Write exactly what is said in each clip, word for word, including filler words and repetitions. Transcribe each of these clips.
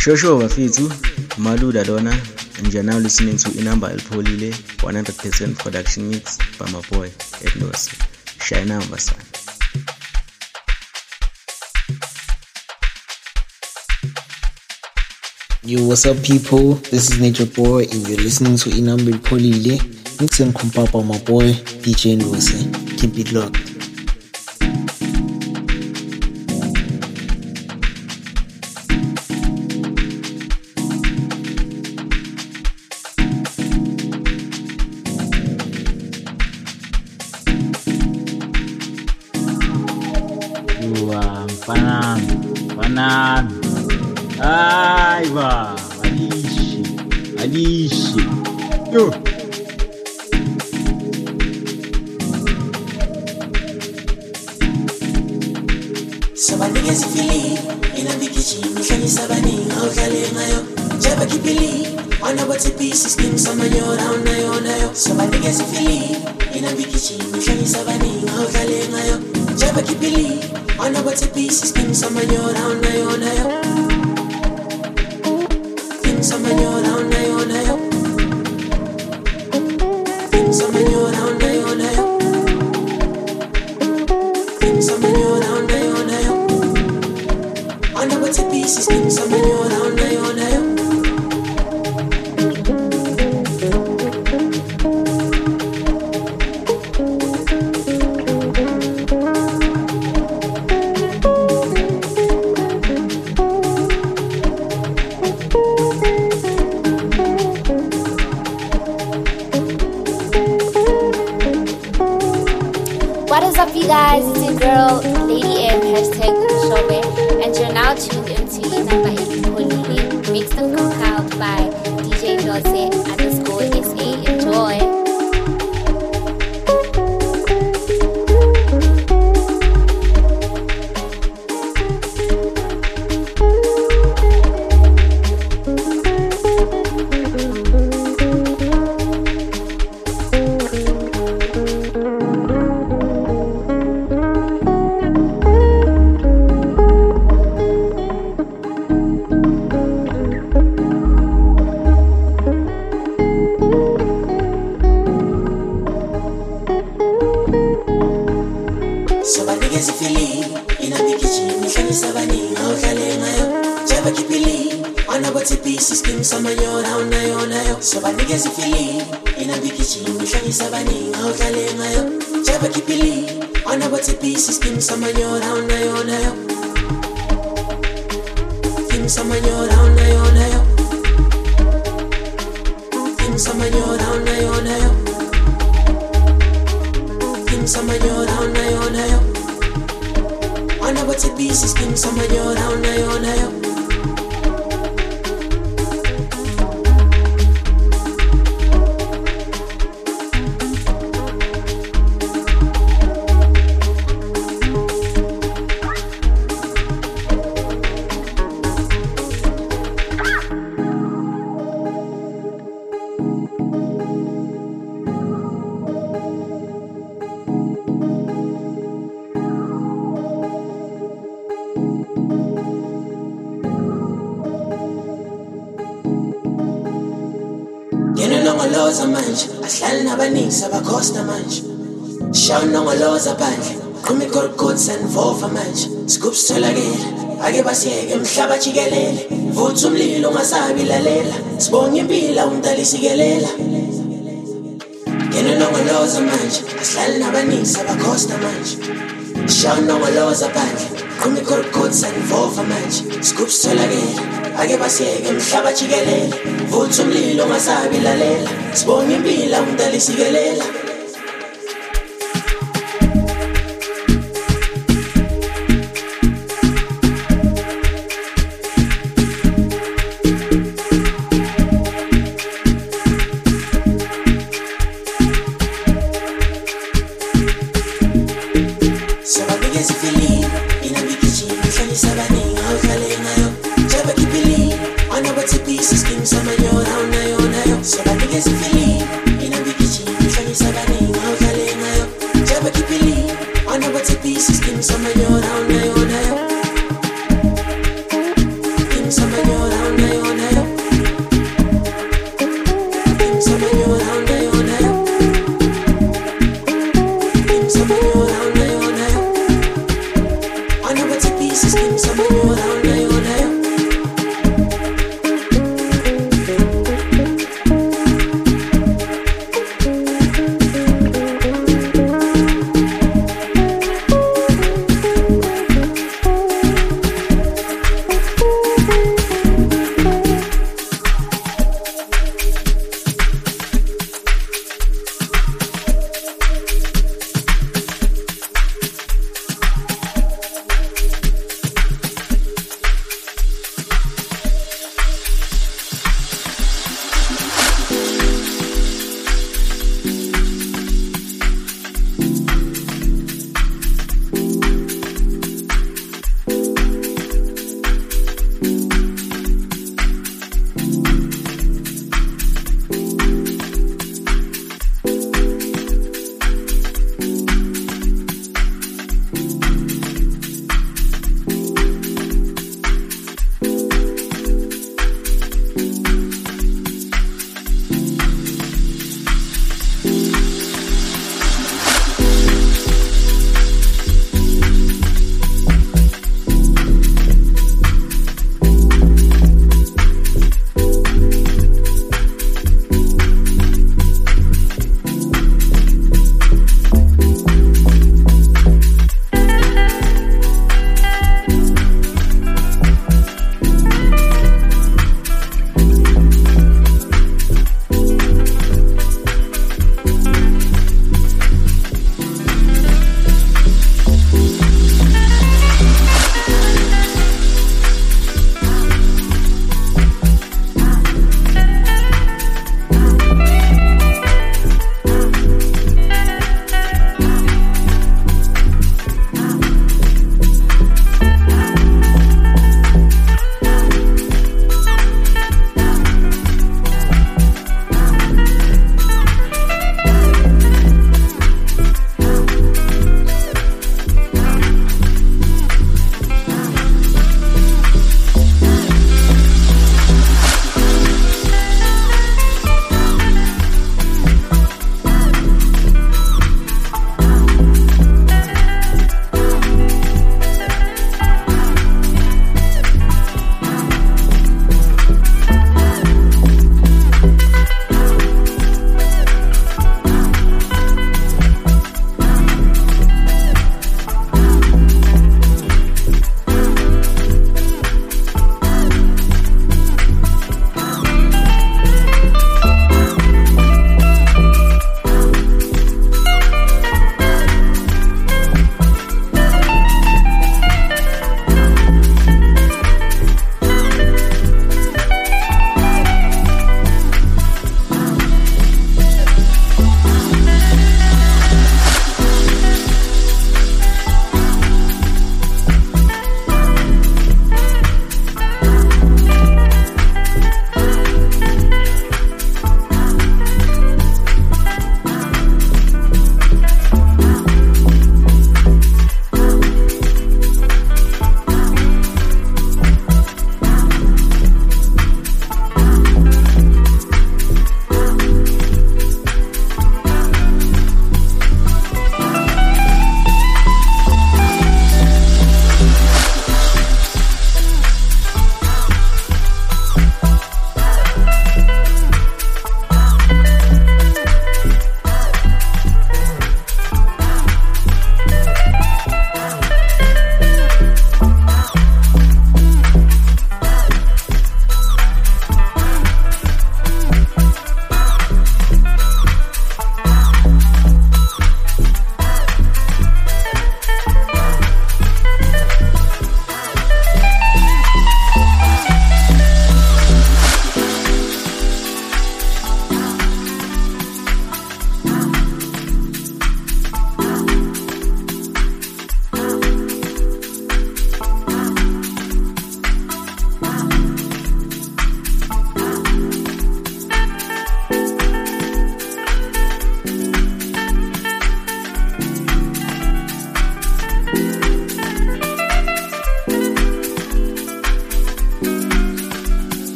Shosho Wafitu, Maluda Donna, and you're now listening to Inamba El Polile, one hundred percent production mix by my boy, Ednos, Shaina Ambasan. Yo, what's up, people? This is Nature Boy, and you're listening to Inamba El Polile, mix and compile by my boy, D J Ndose. Keep it locked. Ai va, Alice, Alice, yo. Sabani gezi fili, ina bikichi, mishani sabani, haukale mayo. Jaba kipili, wana wati pisi, skim samanyo, rauna yo na yo. Sabani gezi fili, ina bikichi, mishani sabani, haukale mayo. Jaba kipili, wana wati pisi, skim samanyo, rauna yo na yo. Samanyora on na yo na yo. Samanyora on na yo na yo. Samanyora on na yo na yo. I know what's a piece is king. Samanyora on na yo na yo. You guys, it's your girl, Lady M, hashtag Shobe, and you're now tuned into Inamba El Polile, mixed and compiled by D J Ndose underscore S A. Enjoy. Ngilongoloza manje ahlali nabaningi abakhosta manje shaw nongoloza phandle qhumi gorgods and vova manje sikubutholakele ake basiyeke emhlaba jikelele vutha umlilo ungasabi lalela sibonga impilo umdali sikelela ngilongoloza manje ahlali nabaningi abakhosta manje shaw nongoloza phandle qhumi gorgods and vova manje sikubutholakele ake basiyeke emhlaba jikelele vutha umlilo ungasabi lalela sibonga impilo umdali sikelela Some of your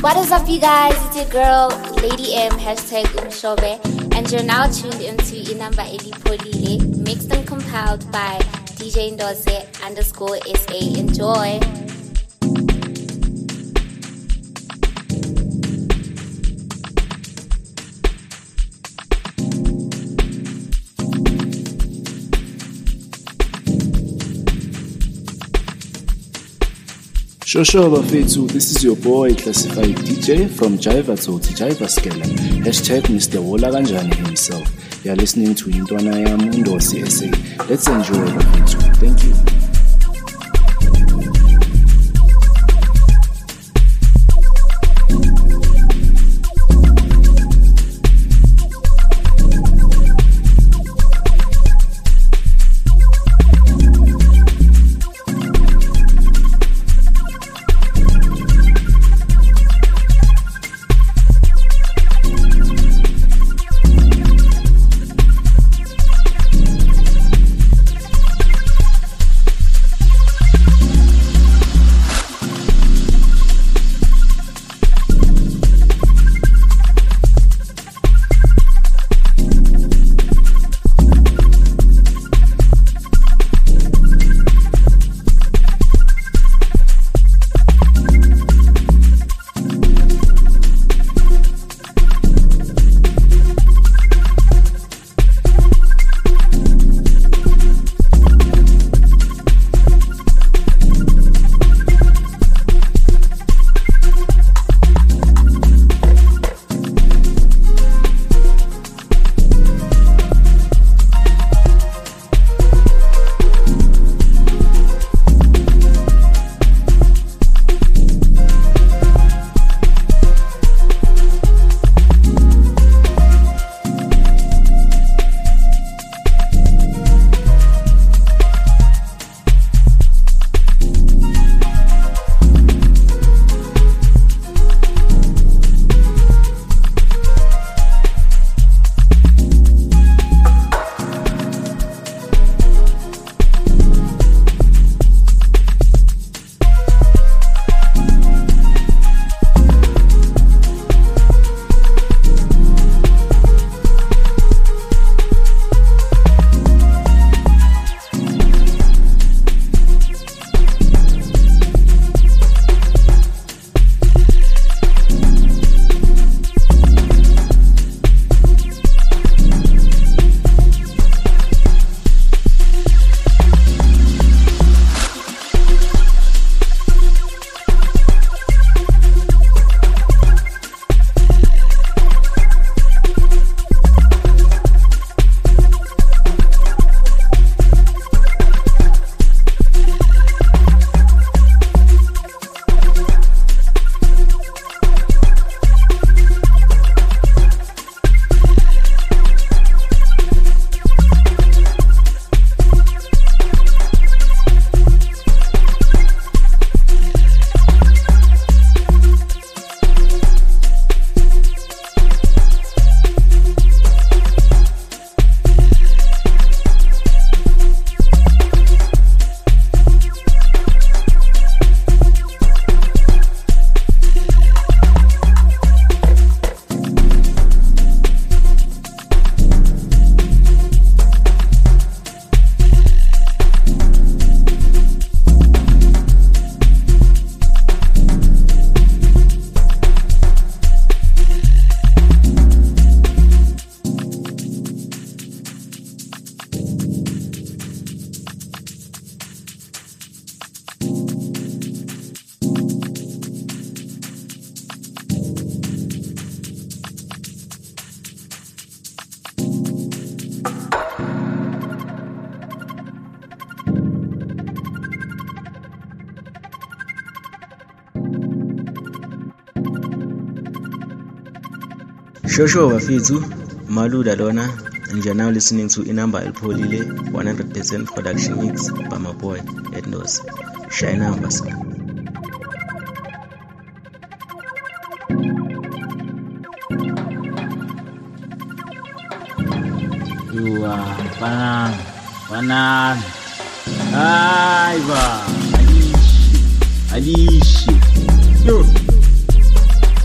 What is up, you guys? It's your girl, Lady M, hashtag Umshobe, and you're now tuned into Inamba Elipolile, mixed and compiled by D J Ndose underscore S A. Enjoy. Shosho bafethu, this is your boy Classified D J from Jiva Toti Jiva Skela, hashtag Mister Wola Kanjani himself. You are listening to Intwana Yam Ndose S A. Let's enjoy bafethu. Thank you. Shosho bafethu, Maluda lona, and you're now listening to Inamba Elipolile one hundred percent production mix by my boy Ndose. Shine on, Basa. You are banan, banan. Aiva, Alishi, Alishi. Yo.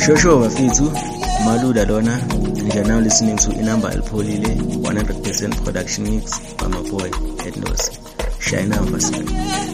Shosho bafethu, Maluda lona, and you're now listening to Inamba Elpholile, one hundred percent production mix by my boy Ednos. Shine out, Basket.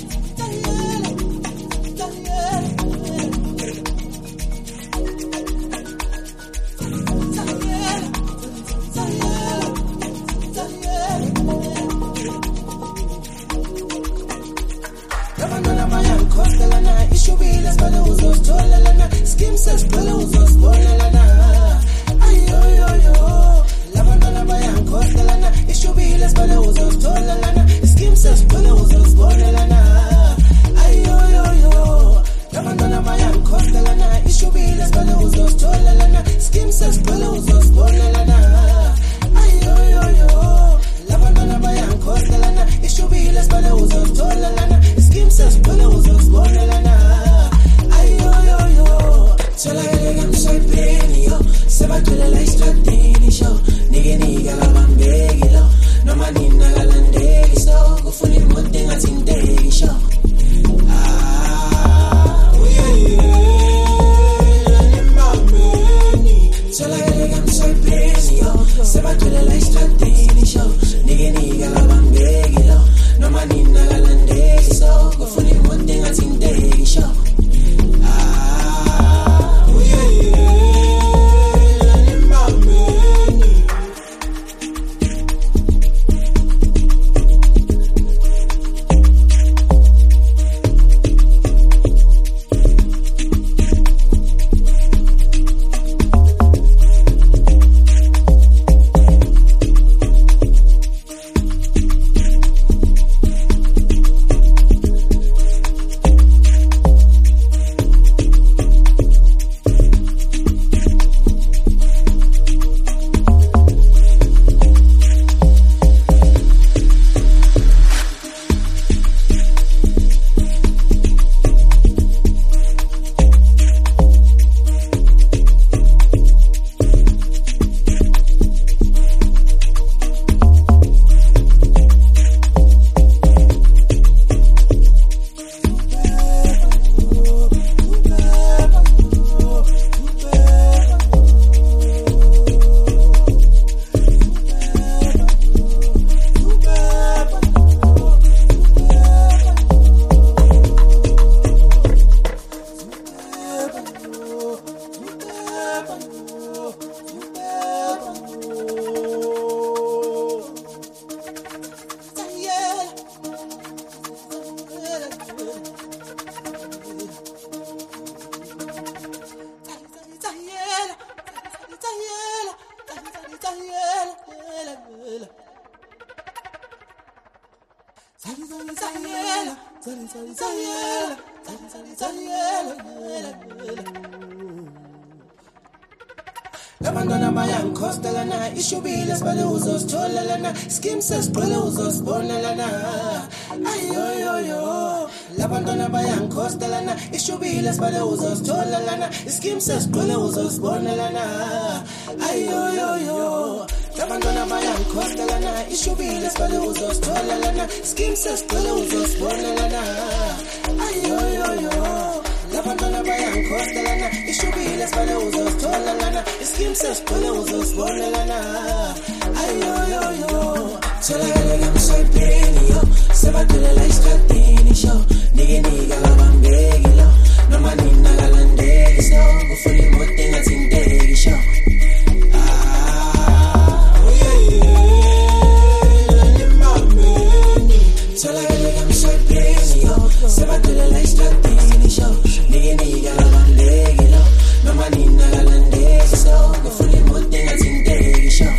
Labandona mayang costa lana, ishubilas baluzos chola lana, skimsas baluzos bona lana. Ay yo yo yo. Labandona mayang costa lana, ishubilas baluzos chola lana, skimsas baluzos bona lana. Ay yo yo yo. Labandona mayang costa lana, ishubilas baluzos chola lana, skimsas baluzos bona lana. Ay yo yo yo. Labandona mayang costa lana, ishubilas baluzos chola lana, skimsas baluzos bona lana. Ay yo yo yo. Chola galega msoy peni yo, sebatule la istratini show, nige niga la bambegi lo, no manina galandegi so, gufuli mote nga zindegi show. Chola galega msoy peni yo, sebatule la istratini show, nige niga la bambegi lo, no manina galandegi so, gufuli mote nga zindegi show.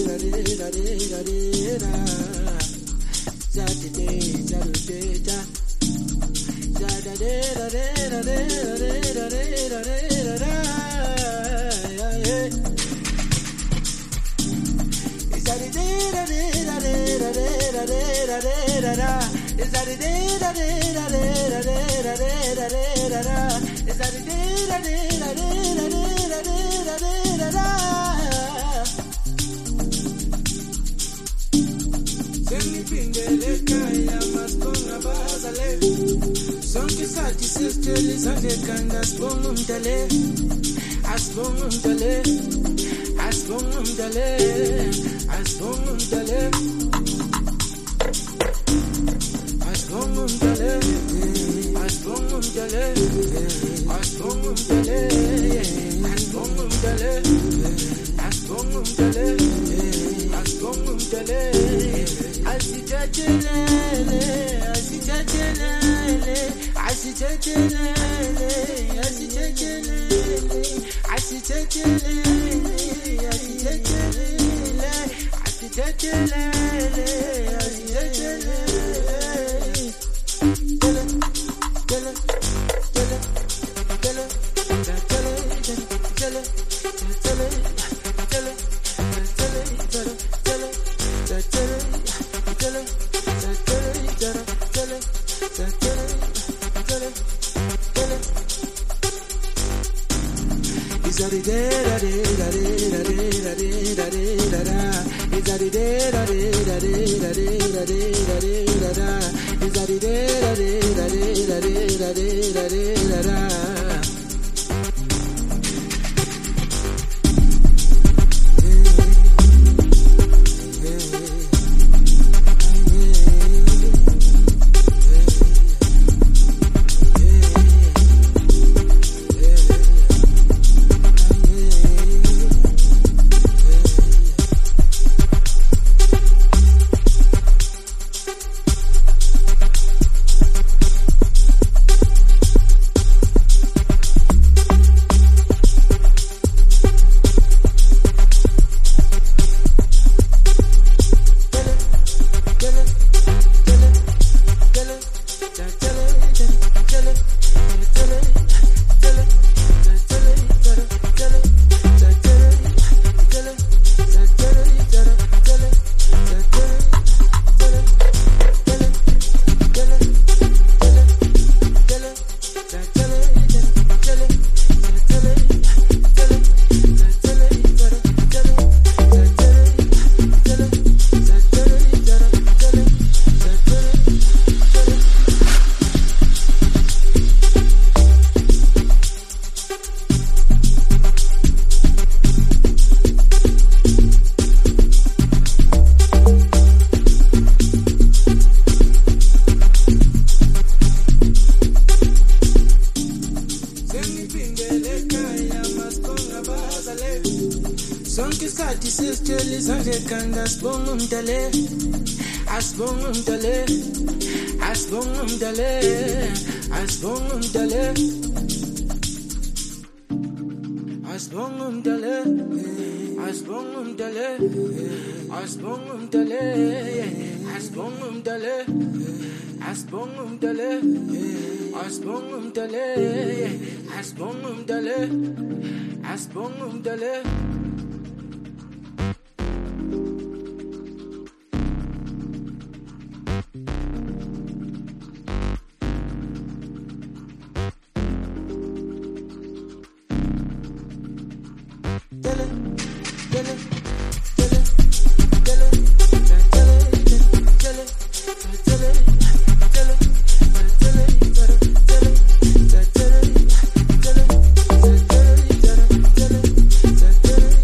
Tell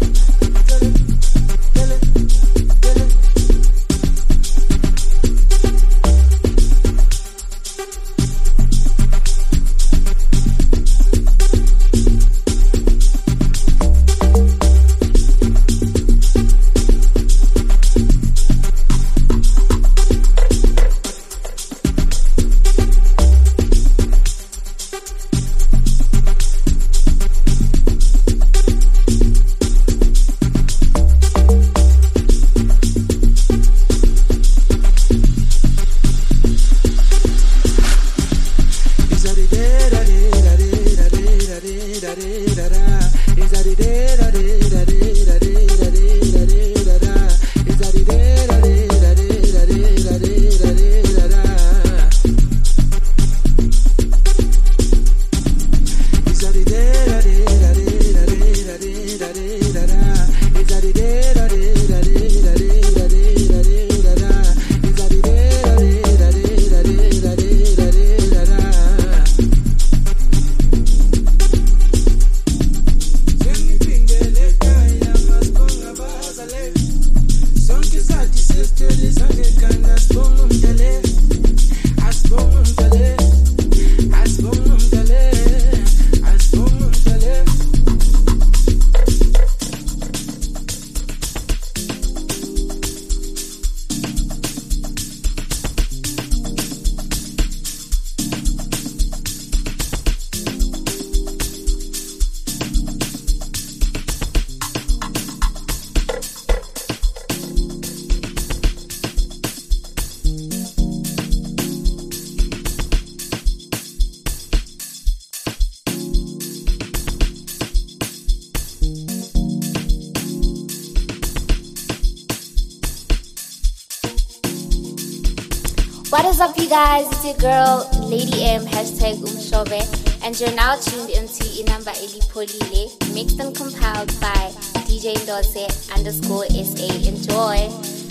What is up, you guys? It's your girl, Lady M, hashtag Umshobe, and you're now tuned into Inamba Elipolile, mixed and compiled by D J Ndose underscore S A. Enjoy.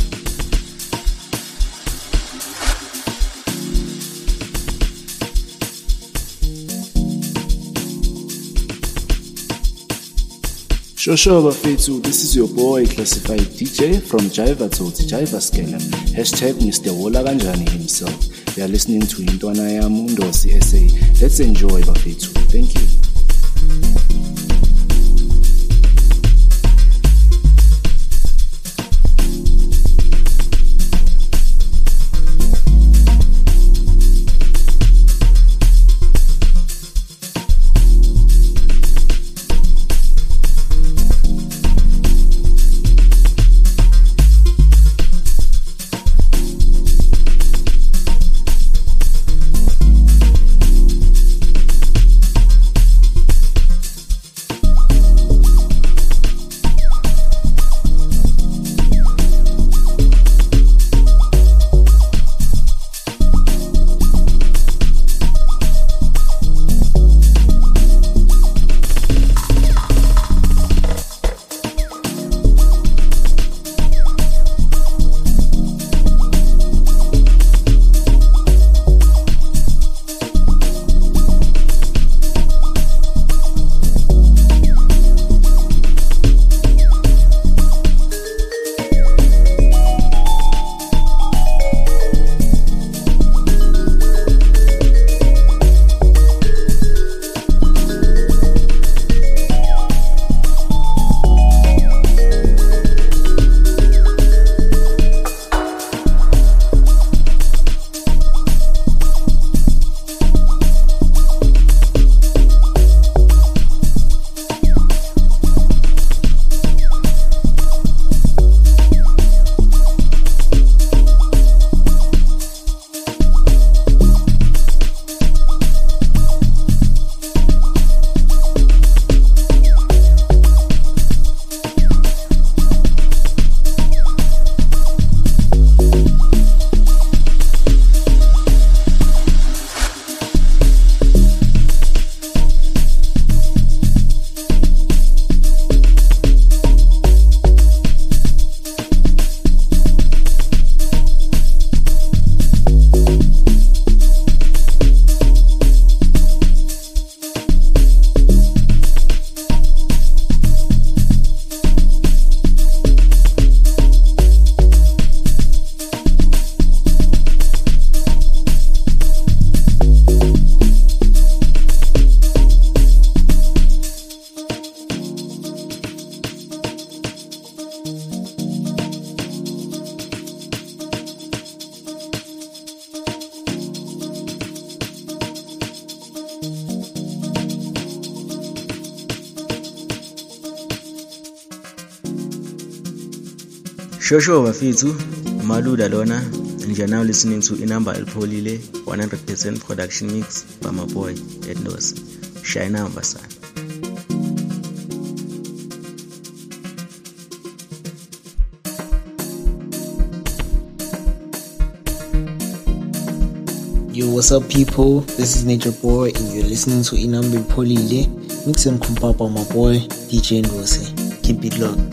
Shosho bafethu, this is your boy Classified D J from Jiva Tsotsi Jiva Skela, hashtag Mister Wola Kanjani himself. You are listening to Intwana Yam Ndosi S A. Let's enjoy bafethu. Thank you. Shosho bafethu, Maluda lona, and you're now listening to Inamba Elipolile one hundred percent production mix by my boy Ednos. Shine on, Basan. Yo, what's up, people? This is Nature Boy, and you're listening to Inamba Elipolile, mix and compile by my boy D J Ndose. Keep it locked.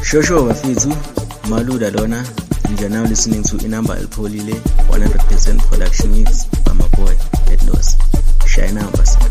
Shosho bafethu, Maluda lona, and you're now listening to Inamba Elpholile, one hundred percent production mix by my boy, Ednos. Shine out, Basa.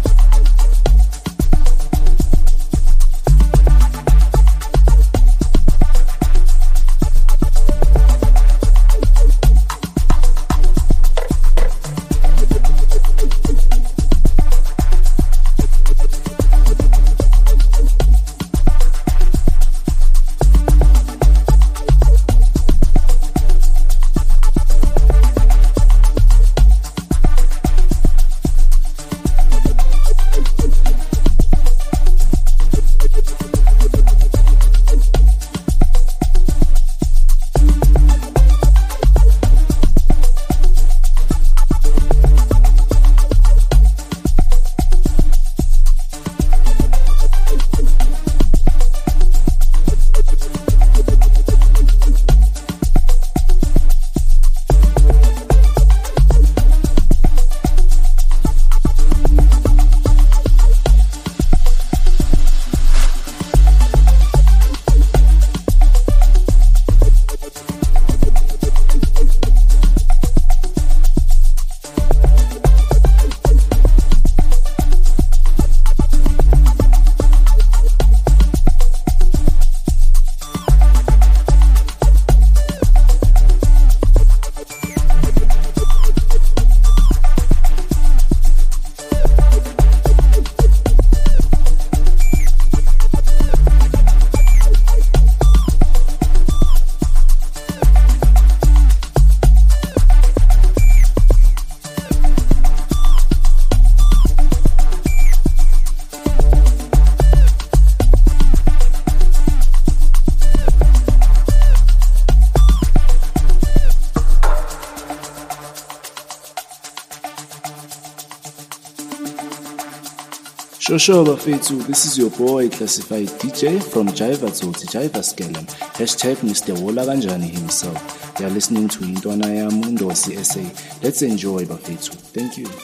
Shosho bafethu, this is your boy Classified D J from Jaiva Tsotsi, Jaiva Skelem, hashtag Mister Wola Kanjani himself. You are listening to Intwana Yam Undosi S A. Let's enjoy bafethu. Thank you.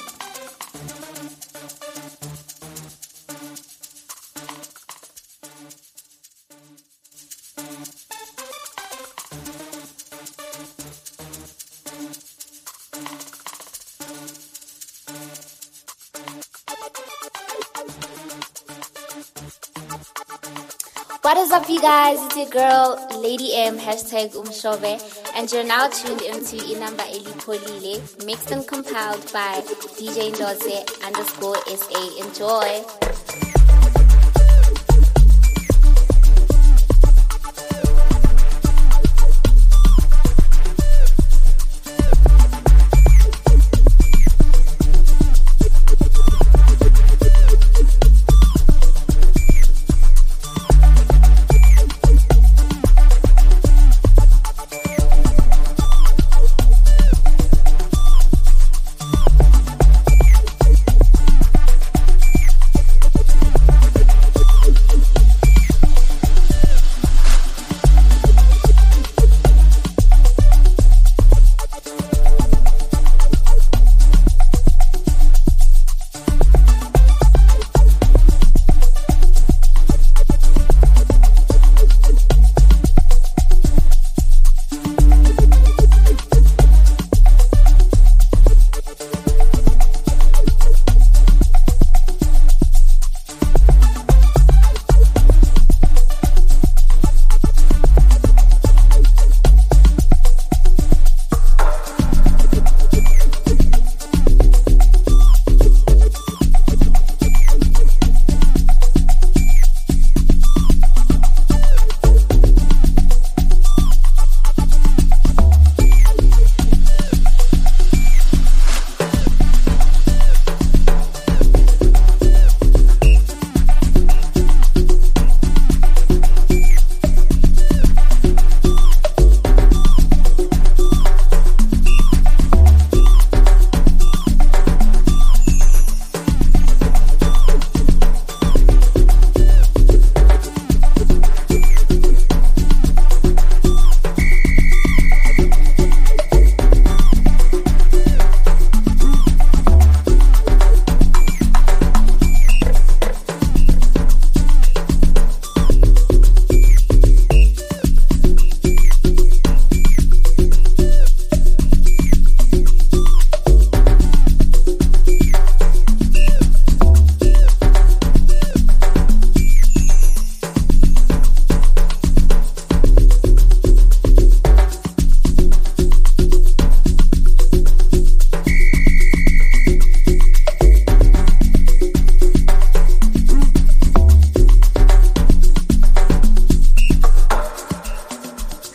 What is up, you guys? It's your girl, Lady M, hashtag Umshobe, and you're now tuned into Inamba Elipholile, mixed and compiled by D J Ndose underscore S A. Enjoy!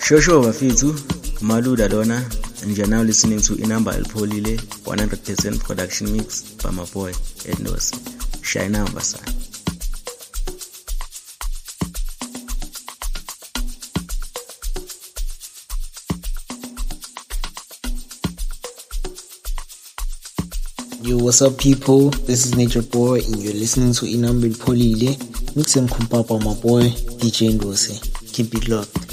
Shosho bafethu, Maluda lona, and you're now listening to Inamba Elpholile one hundred percent production mix by my boy Endosi. Shine on basa. Yo, what's up, people? This is Nature Boy, and you're listening to Inamba Elpholile, mix and compare by my boy D J Ndosi. Keep it locked.